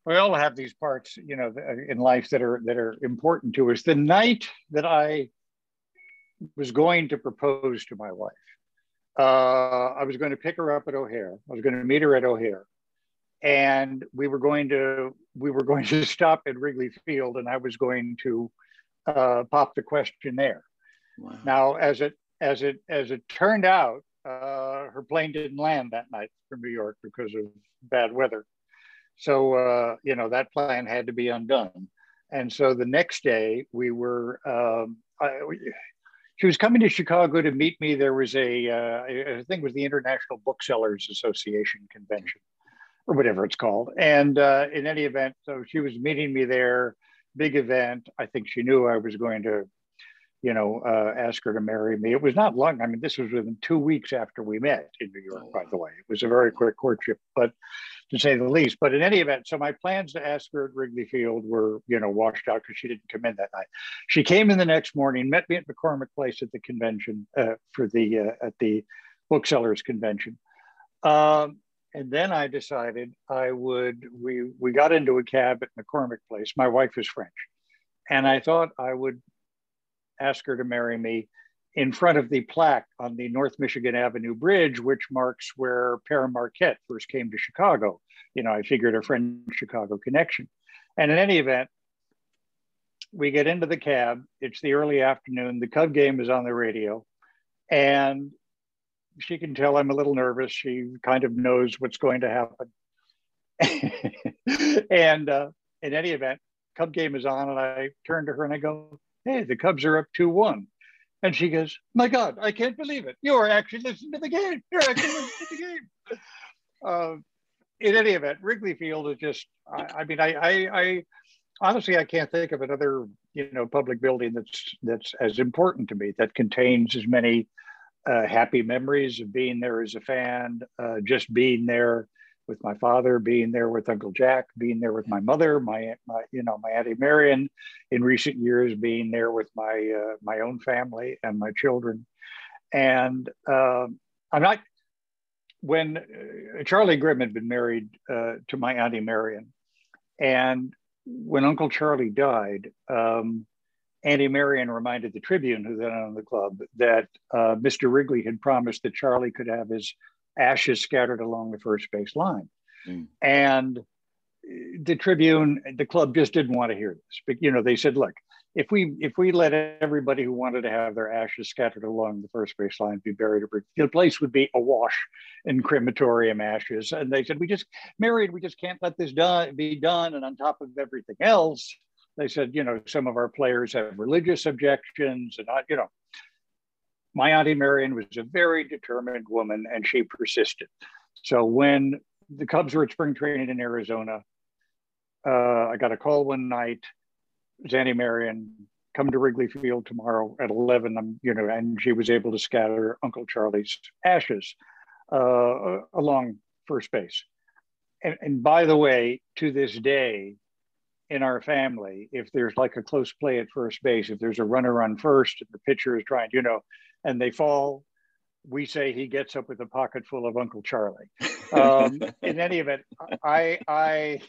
We all have these parts, you know, in life that are important to us. The night that I was going to propose to my wife, I was going to pick her up at O'Hare. I was going to meet her at O'Hare, and we were going to stop at Wrigley Field, and I was going to pop the question there. Wow. Now, as it turned out, her plane didn't land that night from New York because of bad weather. So, you know, that plan had to be undone. And so the next day we were, she was coming to Chicago to meet me. There was I think it was the International Booksellers Association convention or whatever it's called. And in any event, so she was meeting me there, big event. I think she knew I was going to, you know, ask her to marry me. It was not long. I mean, this was within 2 weeks after we met in New York, by the way. It was a very quick courtship, but to say the least. But in any event, so my plans to ask her at Wrigley Field were, you know, washed out because she didn't come in that night. She came in the next morning, met me at McCormick Place at the convention at the booksellers convention. And then I decided we got into a cab at McCormick Place. My wife is French. And I thought I would ask her to marry me in front of the plaque on the North Michigan Avenue Bridge, which marks where Pere Marquette first came to Chicago. You know, I figured a French-Chicago connection. And in any event, we get into the cab. It's the early afternoon. The Cub game is on the radio. And she can tell I'm a little nervous. She kind of knows what's going to happen. And in any event, Cub game is on. And I turn to her and I go, "Hey, the Cubs are up 2-1. And she goes, "My God, I can't believe it. You are actually listening to the game. You're actually listening to the game." In any event, Wrigley Field is just, I honestly, I can't think of another, you know, public building that's as important to me, that contains as many happy memories of being there as a fan, just being there with my father, being there with Uncle Jack, being there with my mother, my Auntie Marion, in recent years, being there with my own family and my children. And when Charlie Grimm had been married to my Auntie Marion, and when Uncle Charlie died, Auntie Marion reminded the Tribune, who then owned the club, that Mr. Wrigley had promised that Charlie could have his ashes scattered along the first base line. And the Tribune, the club just didn't want to hear this. But, you know, they said, look, if we let everybody who wanted to have their ashes scattered along the first base line be buried, the place would be awash in crematorium ashes. And they said, we just can't let this be done. And on top of everything else, they said, you know, some of our players have religious objections and, you know, my Auntie Marion was a very determined woman, and she persisted. So when the Cubs were at spring training in Arizona, I got a call one night. It was Auntie Marion, come to Wrigley Field tomorrow at 11. You know, and she was able to scatter Uncle Charlie's ashes along first base. And by the way, to this day, in our family, if there's like a close play at first base, if there's a runner on first and the pitcher is trying, you know, and they fall, we say he gets up with a pocket full of Uncle Charlie. In any event, I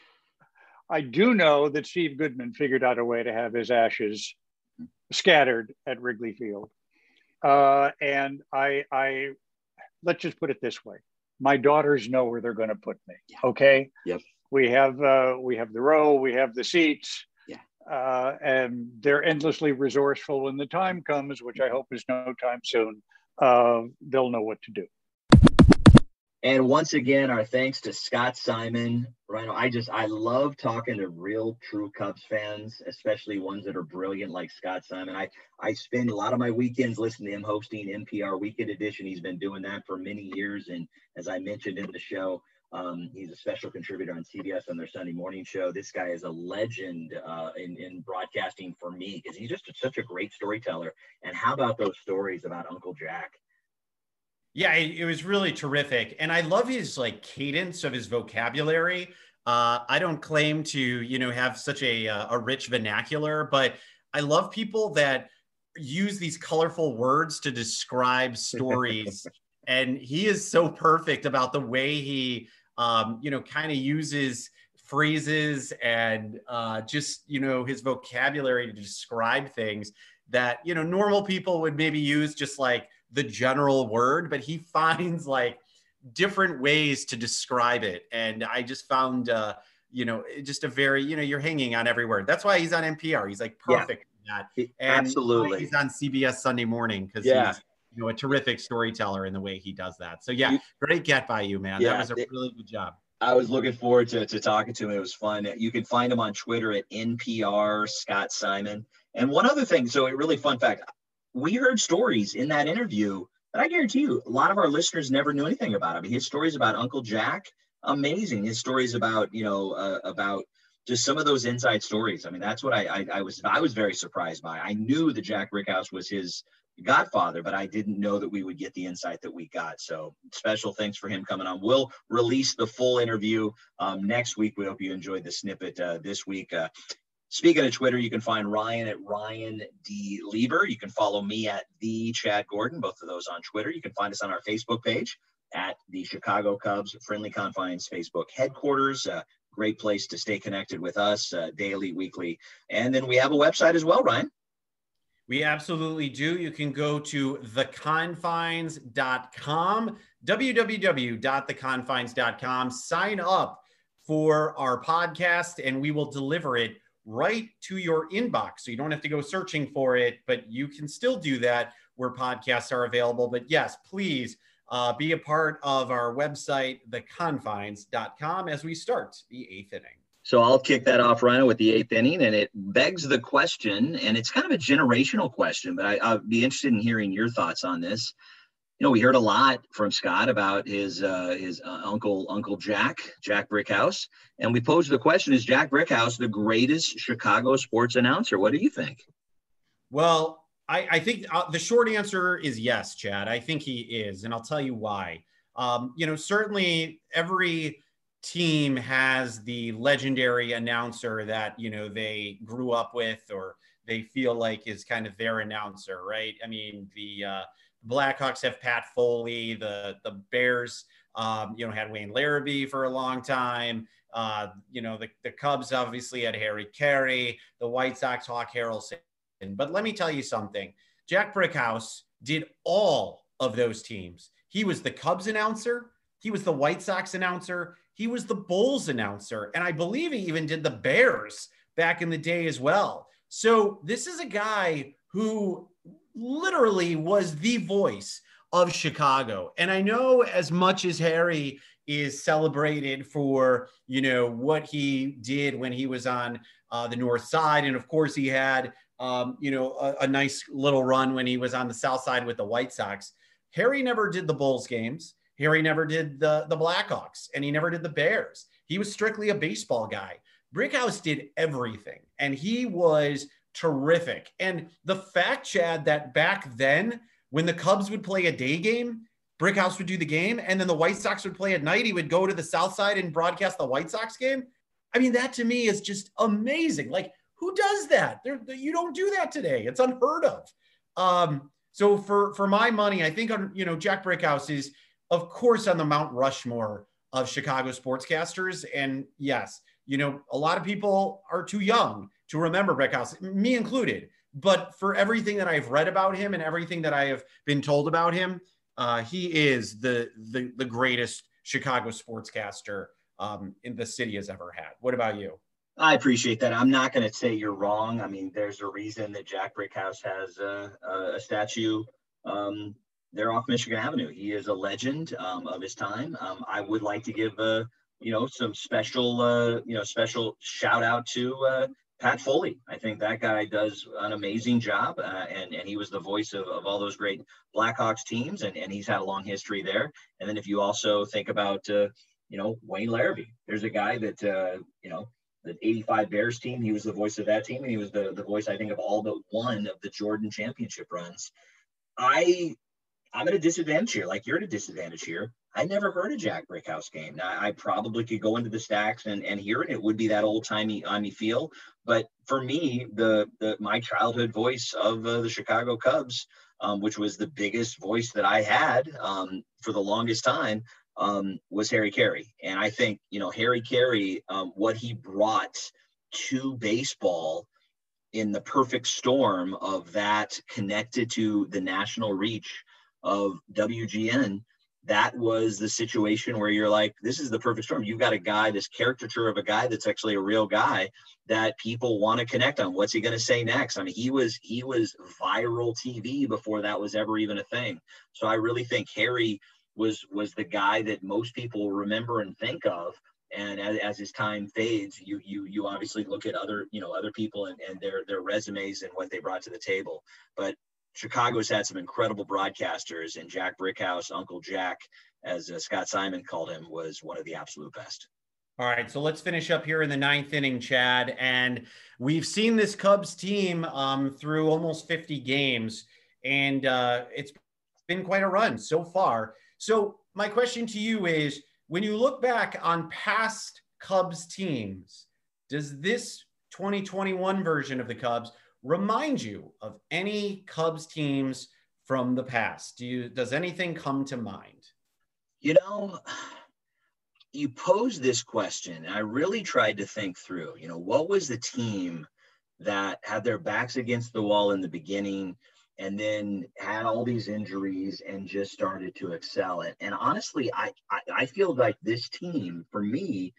do know that Steve Goodman figured out a way to have his ashes scattered at Wrigley Field. And I let's just put it this way. My daughters know where they're going to put me. Okay. Yep. We have the row, we have the seats. And they're endlessly resourceful when the time comes, which I hope is no time soon. They'll know what to do. And once again, our thanks to Scott Simon. Rhino, I love talking to real, true Cubs fans, especially ones that are brilliant like Scott Simon. I spend a lot of my weekends listening to him hosting NPR Weekend Edition. He's been doing that for many years. And as I mentioned in the show, he's a special contributor on CBS on their Sunday morning show. This guy is a legend in broadcasting for me because he's just such a great storyteller. And how about those stories about Uncle Jack? Yeah, it was really terrific. And I love his like cadence of his vocabulary. I don't claim to, you know, have such a rich vernacular, but I love people that use these colorful words to describe stories. And he is so perfect about the way he, you know, kind of uses phrases and just, you know, his vocabulary to describe things that, you know, normal people would maybe use just like the general word, but he finds like different ways to describe it. And I just found, you know, just a very, you know, you're hanging on every word. That's why he's on NPR. He's like perfect in that. And absolutely. He's on CBS Sunday Morning because he's, you know, a terrific storyteller in the way he does that. So yeah, great get by you, man. That was a really good job. I was looking forward to talking to him. It was fun. You can find him on Twitter at NPR Scott Simon. And one other thing, so a really fun fact, we heard stories in that interview that I guarantee you a lot of our listeners never knew anything about. I mean, his stories about Uncle Jack, amazing. His stories about, you know, about just some of those inside stories. I mean, that's what I was very surprised by. I knew that Jack Brickhouse was his godfather, but I didn't know that we would get the insight that we got. So special thanks for him coming on. We'll release the full interview next week. We hope you enjoyed the snippet this week. Speaking of Twitter, you can find Ryan at Ryan D. Lieber. You can follow me at the Chad Gordon, both of those on Twitter. You can find us on our Facebook page at the Chicago Cubs Friendly Confines Facebook headquarters. Great place to stay connected with us daily, weekly. And then we have a website as well, Ryan. We absolutely do. You can go to theconfines.com, www.theconfines.com. Sign up for our podcast, and we will deliver it right to your inbox. So you don't have to go searching for it, but you can still do that where podcasts are available. But yes, please be a part of our website, theconfines.com, as we start the 8th inning. So I'll kick that off, Rhino, with the 8th inning, and it begs the question, and it's kind of a generational question, but I'll be interested in hearing your thoughts on this. You know, we heard a lot from Scott about his Uncle Jack Brickhouse, and we posed the question: is Jack Brickhouse the greatest Chicago sports announcer? What do you think? Well, I think the short answer is yes, Chad. I think he is, and I'll tell you why. You know, certainly every team has the legendary announcer that, you know, they grew up with or they feel like is kind of their announcer, right? I mean, the Blackhawks have Pat Foley, the Bears, you know, had Wayne Larrabee for a long time. You know, the Cubs obviously had Harry Carey, the White Sox, Hawk Harrelson. But let me tell you something. Jack Brickhouse did all of those teams. He was the Cubs announcer. He was the White Sox announcer. He was the Bulls announcer. And I believe he even did the Bears back in the day as well. So this is a guy who literally was the voice of Chicago. And I know as much as Harry is celebrated for, you know, what he did when he was on the North Side. And of course he had, you know, a nice little run when he was on the South Side with the White Sox. Harry never did the Bulls games. Harry never did the Blackhawks, and he never did the Bears. He was strictly a baseball guy. Brickhouse did everything, and he was terrific. And the fact, Chad, that back then, when the Cubs would play a day game, Brickhouse would do the game, and then the White Sox would play at night, he would go to the South Side and broadcast the White Sox game. I mean, that to me is just amazing. Like, who does that? You don't do that today. It's unheard of. So for my money, I think, you know, Jack Brickhouse is, of course, on the Mount Rushmore of Chicago sportscasters. And yes, you know, a lot of people are too young to remember Brickhouse, me included. But for everything that I've read about him and everything that I have been told about him, he is the greatest Chicago sportscaster in the city has ever had. What about you? I appreciate that. I'm not going to say you're wrong. I mean, there's a reason that Jack Brickhouse has a statue there off Michigan Avenue. He is a legend of his time. I would like to give you know, some special special shout out to Pat Foley. I think that guy does an amazing job, and he was the voice of all those great Blackhawks teams, and he's had a long history there. And then if you also think about you know, Wayne Larrabee, there's a guy that you know, the 85 Bears team, he was the voice of that team, and he was the voice, I think, of all but one of the Jordan championship runs. I'm at a disadvantage here, like you're at a disadvantage here. I never heard a Jack Brickhouse game. Now, I probably could go into the stacks and hear it. It would be that old-timey feel. But for me, my childhood voice of the Chicago Cubs, which was the biggest voice that I had for the longest time, was Harry Carey. And I think, Harry Carey, what he brought to baseball in the perfect storm of that connected to the national reach of WGN, that was the situation where you're like, this is the perfect storm. You've got a guy, this caricature of a guy that's actually a real guy that people want to connect on. What's he going to say next? I mean, he was viral TV before that was ever even a thing. So I really think Harry was the guy that most people remember and think of. And as his time fades, you obviously look at other people and their resumes and what they brought to the table. But Chicago's had some incredible broadcasters, and Jack Brickhouse, Uncle Jack, as Scott Simon called him, was one of the absolute best. All right, so let's finish up here in the ninth inning, Chad. And we've seen this Cubs team through almost 50 games, and it's been quite a run so far. So my question to you is, when you look back on past Cubs teams, does this 2021 version of the Cubs remind you of any Cubs teams from the past? Does anything come to mind? You posed this question, and I really tried to think through, what was the team that had their backs against the wall in the beginning and then had all these injuries and just started to excel. And honestly, I feel like this team, for me,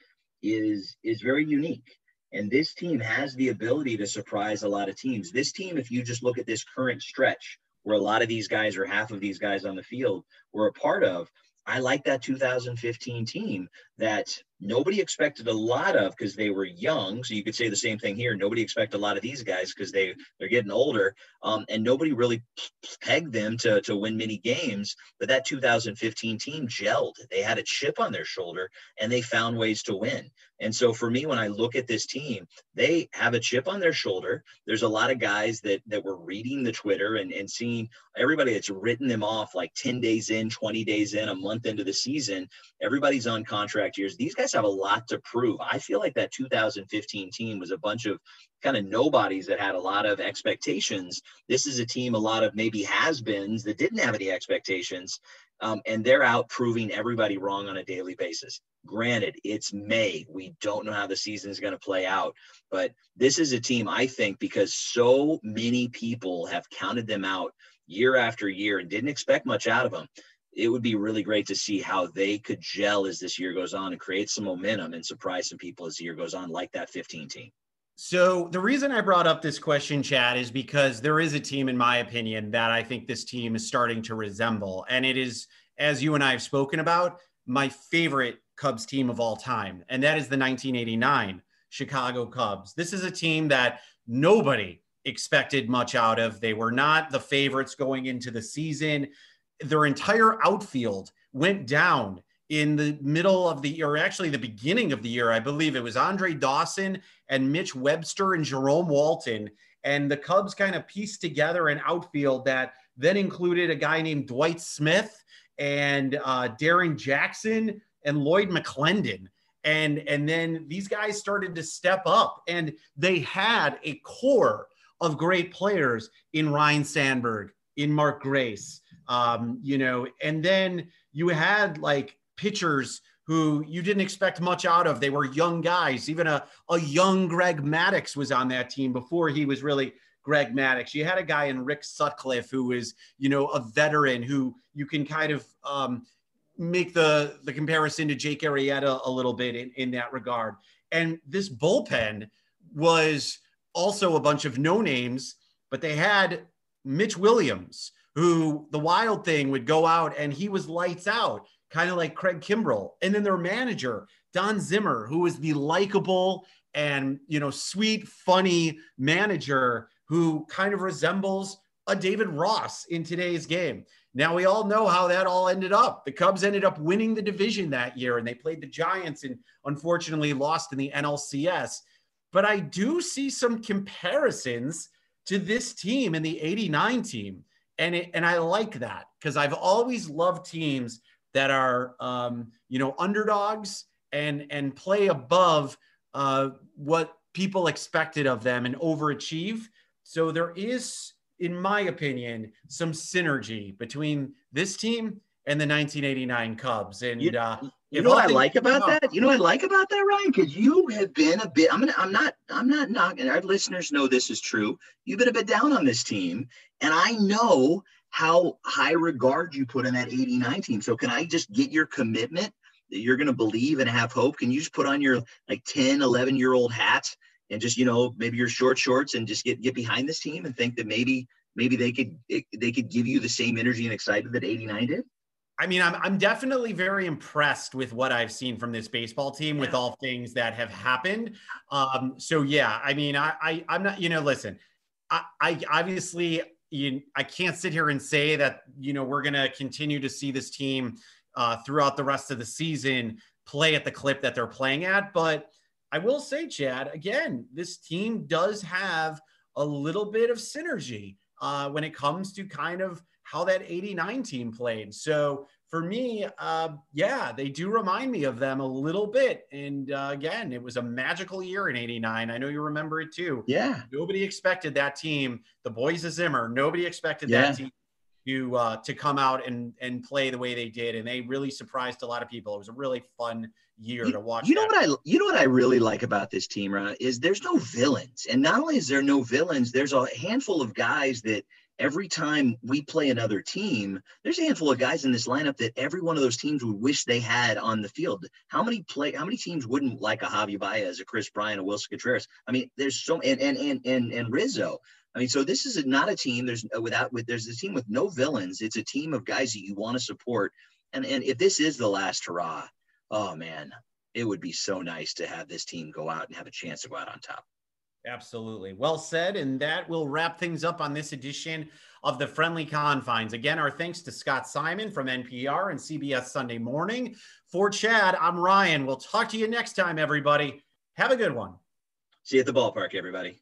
is very unique. And this team has the ability to surprise a lot of teams. This team, if you just look at this current stretch, where a lot of these guys or half of these guys on the field were a part of, I like that 2015 team that nobody expected a lot of because they were young. So you could say the same thing here. Nobody expected a lot of these guys because they're getting older, and nobody really pegged them to win many games. But that 2015 team gelled. They had a chip on their shoulder, and they found ways to win. And so for me, when I look at this team, they have a chip on their shoulder. There's a lot of guys that were reading the Twitter and seeing everybody that's written them off like 10 days in, 20 days in, a month into the season. Everybody's on contract years. These guys have a lot to prove. I feel like that 2015 team was a bunch of kind of nobodies that had a lot of expectations. This is a team, a lot of maybe has-beens that didn't have any expectations, and they're out proving everybody wrong on a daily basis. Granted, it's May. We don't know how the season is going to play out, but this is a team, I think, because so many people have counted them out year after year and didn't expect much out of them. It would be really great to see how they could gel as this year goes on and create some momentum and surprise some people as the year goes on, like that 15 team. So the reason I brought up this question, Chad, is because there is a team, in my opinion, that I think this team is starting to resemble. And it is, as you and I have spoken about, my favorite Cubs team of all time. And that is the 1989 Chicago Cubs. This is a team that nobody expected much out of. They were not the favorites going into the season. Their entire outfield went down in the middle of the year, or actually the beginning of the year. I believe it was Andre Dawson and Mitch Webster and Jerome Walton. And the Cubs kind of pieced together an outfield that then included a guy named Dwight Smith and Darren Jackson and Lloyd McClendon. And then these guys started to step up, and they had a core of great players in Ryne Sandberg, in Mark Grace, and then you had like pitchers who you didn't expect much out of. They were young guys. Even a young Greg Maddux was on that team before he was really Greg Maddux. You had a guy in Rick Sutcliffe who was, a veteran who you can kind of make the comparison to Jake Arrieta a little bit in that regard. And this bullpen was also a bunch of no names, but they had Mitch Williams, who the Wild thing would go out and he was lights out, kind of like Craig Kimbrell. And then their manager, Don Zimmer, who was the likable and, sweet, funny manager who kind of resembles a David Ross in today's game. Now, we all know how that all ended up. The Cubs ended up winning the division that year, and they played the Giants and unfortunately lost in the NLCS. But I do see some comparisons to this team and the 89 team. And I like that because I've always loved teams that are, underdogs and play above what people expected of them and overachieve. So there is, in my opinion, some synergy between this team and the 1989 Cubs. And you know what I like about that? You know what I like about that, Ryan? Because you have been a bit. I'm not knocking. Our listeners know this is true. You've been a bit down on this team, and I know how high regard you put in that 89 team. So can I just get your commitment that you're going to believe and have hope? Can you just put on your like 10, 11-year-old hat and just, maybe your short shorts and just get behind this team and think that maybe they could give you the same energy and excitement that 89 did? I mean, I'm definitely very impressed with what I've seen from this baseball team with all things that have happened. So yeah, I mean, I'm not, listen, I obviously, I can't sit here and say that, we're going to continue to see this team throughout the rest of the season play at the clip that they're playing at. But I will say, Chad, again, this team does have a little bit of synergy when it comes to kind of how that 89 team played. So for me, they do remind me of them a little bit. And again, it was a magical year in 89. I know you remember it too. Yeah. Nobody expected that team, the boys of Zimmer, nobody expected that team to come out and play the way they did. And they really surprised a lot of people. It was a really fun year to watch. You know what I really like about this team, Ra, is there's no villains. And not only is there no villains, there's a handful of guys that every time we play another team, there's a handful of guys in this lineup that every one of those teams would wish they had on the field. How many teams wouldn't like a Javi Baez, a Chris Bryant, a Wilson Contreras? I mean, there's so and Rizzo. I mean, so this is not a team. There's a team with no villains. It's a team of guys that you want to support. And if this is the last hurrah, oh man, it would be so nice to have this team go out and have a chance to go out on top. Absolutely. Well said. And that will wrap things up on this edition of the Friendly Confines. Again, our thanks to Scott Simon from NPR and CBS Sunday Morning. For Chad, I'm Ryan. We'll talk to you next time, everybody. Have a good one. See you at the ballpark, everybody.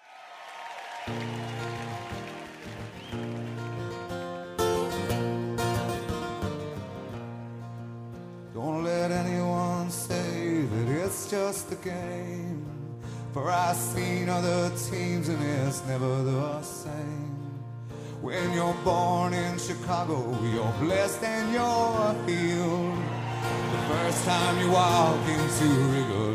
Don't let anyone say that it's just a game. For I've seen other teams and it's never the same. When you're born in Chicago, you're blessed and you're healed. The first time you walk into Wrigley